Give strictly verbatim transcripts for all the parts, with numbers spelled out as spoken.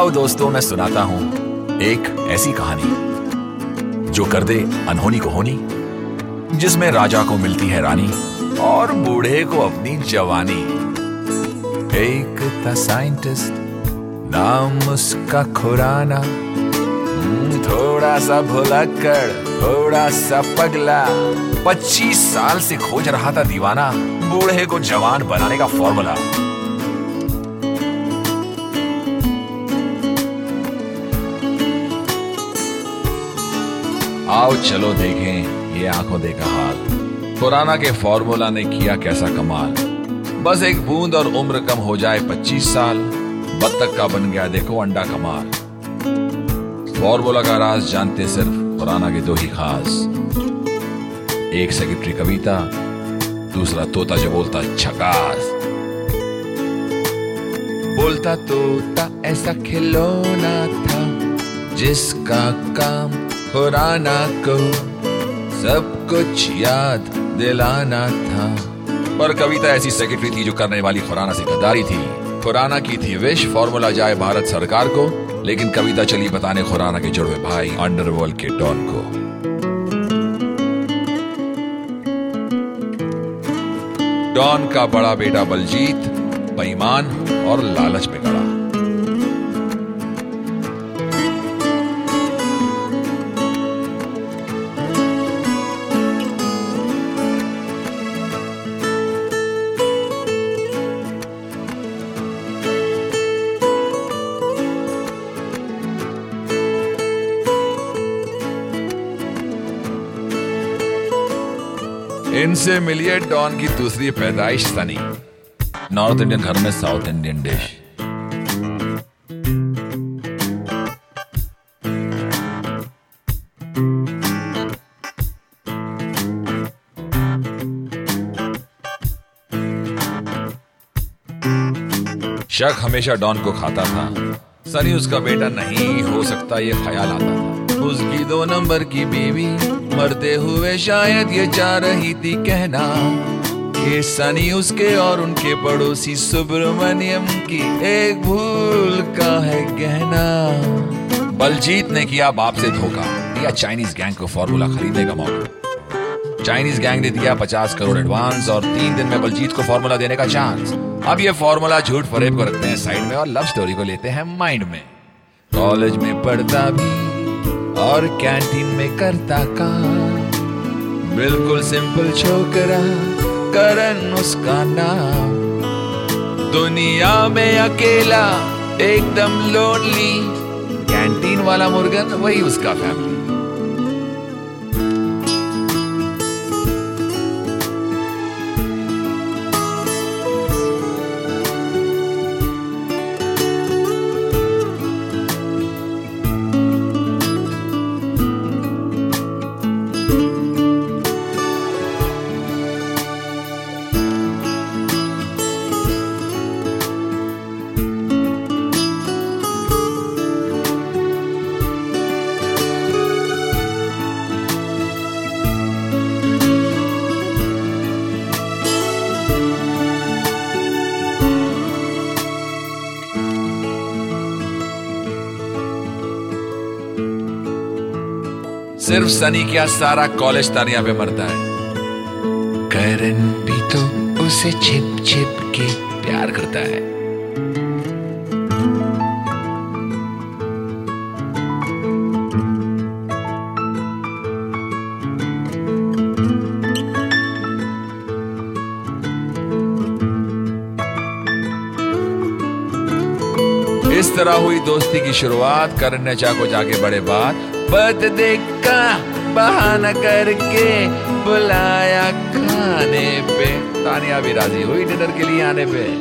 आओ दोस्तों, मैं सुनाता हूं एक ऐसी कहानी जो कर दे अनहोनी को होनी, जिसमें राजा को मिलती है रानी और बूढ़े को अपनी जवानी। एक था साइंटिस्ट, नाम उसका खुराना, थोड़ा सा भुलक्कड़, थोड़ा सा पगला, पच्चीस साल से खोज रहा था दीवाना बूढ़े को जवान बनाने का फॉर्मूला। आओ चलो देखें ये आंखों देखा हाल, खुराना के फॉर्मूला ने किया कैसा कमाल। बस एक बूंद और उम्र कम हो जाए पच्चीस साल, बत्तख का बन गया देखो अंडा कमाल। फॉर्मूला का राज जानते सिर्फ खुराना के दो ही खास, एक सेक्रेटरी कविता, दूसरा तोता जो बोलता झकास। बोलता तोता ऐसा खिलौना था जिसका काम खुराना को सब कुछ याद दिलाना था। पर कविता ऐसी सेक्रेटरी थी जो करने वाली खुराना से गद्दारी थी। खुराना की थी विश फॉर्मूला जाए भारत सरकार को, लेकिन कविता चली बताने खुराना के जुड़वे भाई अंडरवर्ल्ड के डॉन को। डॉन का बड़ा बेटा बलजीत बेईमान और लालच में गड़ा। इनसे मिलिए डॉन की दूसरी पैदाइश सनी, नॉर्थ इंडियन घर में साउथ इंडियन डिश। शक हमेशा डॉन को खाता था, सनी उसका बेटा नहीं हो सकता ये ख्याल आता था। उसकी दो नंबर की बीवी मरते हुए शायद ये चाह रही थी कहना कि सनी उसके और उनके पड़ोसी सुब्रमण्यम की एक भूल का है गहना। बलजीत ने किया बाप से धोखा, दिया चाइनीज गैंग को फॉर्मूला खरीदने का मौका। चाइनीज गैंग ने दिया पचास करोड़ एडवांस और तीन दिन में बलजीत को फॉर्मूला देने का चांस। अब ये फॉर्मूला झूठ फरेब को रखते हैं साइड में और लव स्टोरी को लेते हैं माइंड में। कॉलेज में पढ़ता भी और कैंटीन में करता काम, बिल्कुल सिंपल छोकरा करन उसका नाम। दुनिया में अकेला एकदम लोनली, कैंटीन वाला मुर्गन वही उसका फैमिली। सिर्फ सनी क्या सारा कॉलेज तानिया पे मरता है। करन भी तो उसे छिप छिप के प्यार करता है। इस तरह हुई दोस्ती की शुरुआत। करन ने चाको जाके बड़े बात बर्थडे का बहाना करके बुलाया खाने पे। तानिया भी राजी हुई डिनर के लिए आने पे।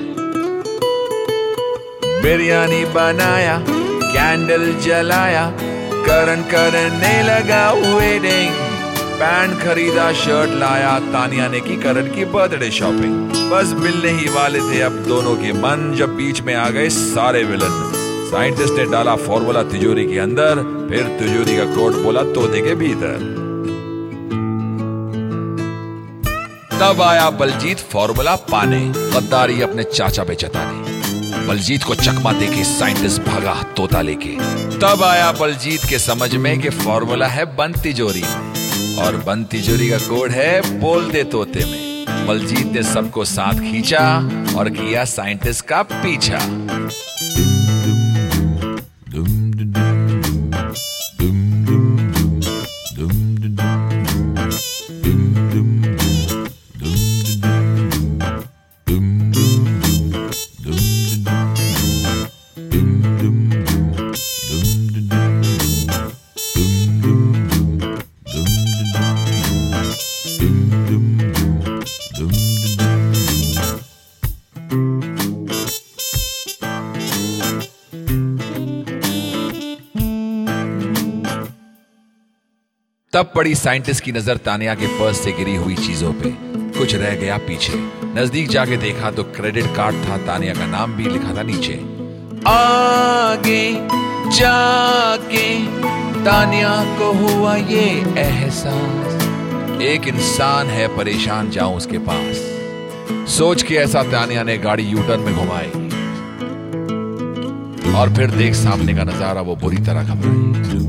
बिरयानी बनाया, कैंडल जलाया, करन करने लगा वेडिंग। पैंट खरीदा, शर्ट लाया, तानिया ने की करन की बर्थडे शॉपिंग। बस मिलने ही वाले थे अब दोनों के मन, जब बीच में आ गए सारे विलन। साइंटिस्ट ने डाला फॉर्मूला तिजोरी के अंदर, फिर तिजोरी का कोड बोला तोते के भीतर। तब आया बलजीत फॉर्मूला पाने, गद्दारी अपने चाचा पे जताने। बलजीत को चकमा देके साइंटिस्ट भागा तोता लेके। तब आया बलजीत के समझ में कि फॉर्मूला है बंद तिजोरी में, और बंद तिजोरी का कोड है बोल दे तोते में। बलजीत ने सबको साथ खींचा और किया साइंटिस्ट का पीछा। तब पड़ी साइंटिस्ट की नजर तानिया के पर्स से गिरी हुई चीजों पे। कुछ रह गया पीछे। नजदीक जाके देखा तो क्रेडिट कार्ड था, तानिया का नाम भी लिखा था नीचे। आगे जाके तानिया को हुआ ये एहसास, एक इंसान है परेशान, जाऊं उसके पास। सोच के ऐसा तानिया ने गाड़ी यूटर्न में घुमाई और फिर देख सामने का नजारा, वो बुरी तरह घबराई।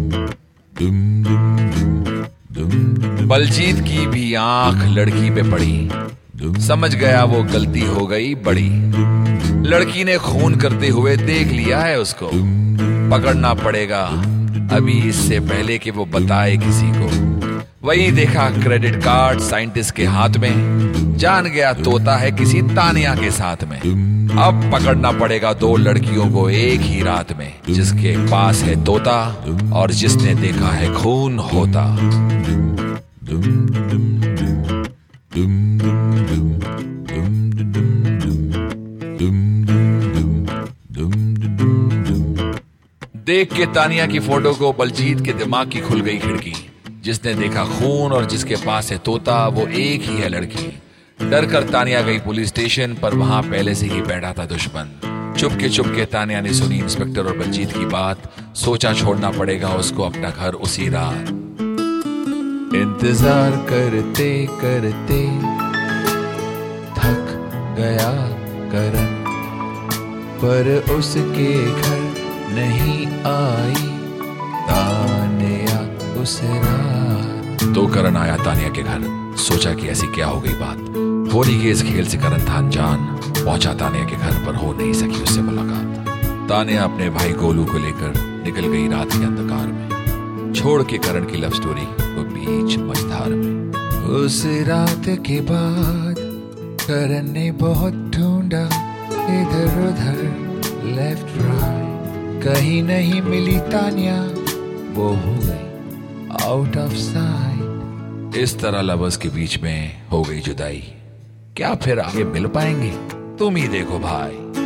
बलजीत की भी आंख लड़की पे पड़ी। समझ गया वो गलती हो गई बड़ी। लड़की ने खून करते हुए देख लिया है उसको। पकड़ना पड़ेगा अभी इससे पहले कि वो बताए किसी को। वही देखा क्रेडिट कार्ड साइंटिस्ट के हाथ में। जान गया तोता है किसी तानिया के साथ में। अब पकड़ना पड़ेगा दो लड़कियों को एक ही रात में, जिसके पास है तोता और जिसने देखा है खून होता। देख के तानिया की फोटो को बलजीत के दिमाग की खुल गई खिड़की। जिसने देखा खून और जिसके पास है तोता, वो एक ही है लड़की। डर कर तानिया गई पुलिस स्टेशन, पर वहां पहले से ही बैठा था दुश्मन। चुपके चुपके तानिया ने सुनी इंस्पेक्टर और बलजीत की बात। सोचा छोड़ना पड़ेगा उसको अपना घर उसी रात। इंतजार करते करते थक गया करन, पर उसके घर नहीं आई तानिया उस रात। तो करण आया तानिया के घर। सोचा कि ऐसी क्या हो गई बात। होली के इस खेल से करण था अनजान। पहुंचा तानिया के घर, पर हो नहीं सकी उससे मुलाकात। तानिया अपने भाई गोलू को लेकर निकल गई रात के अंधकार में, छोड़ के करण की लव स्टोरी को बीच मझधार में। उस रात के बाद करण ने बहुत ढूंढा इधर उधर लेफ्ट राइट, कहीं नहीं मिली तानिया, वो हो गई आउट ऑफ साइट। इस तरह लवर्स के बीच में हो गई जुदाई। क्या फिर आगे मिल पाएंगे? तुम ही देखो भाई।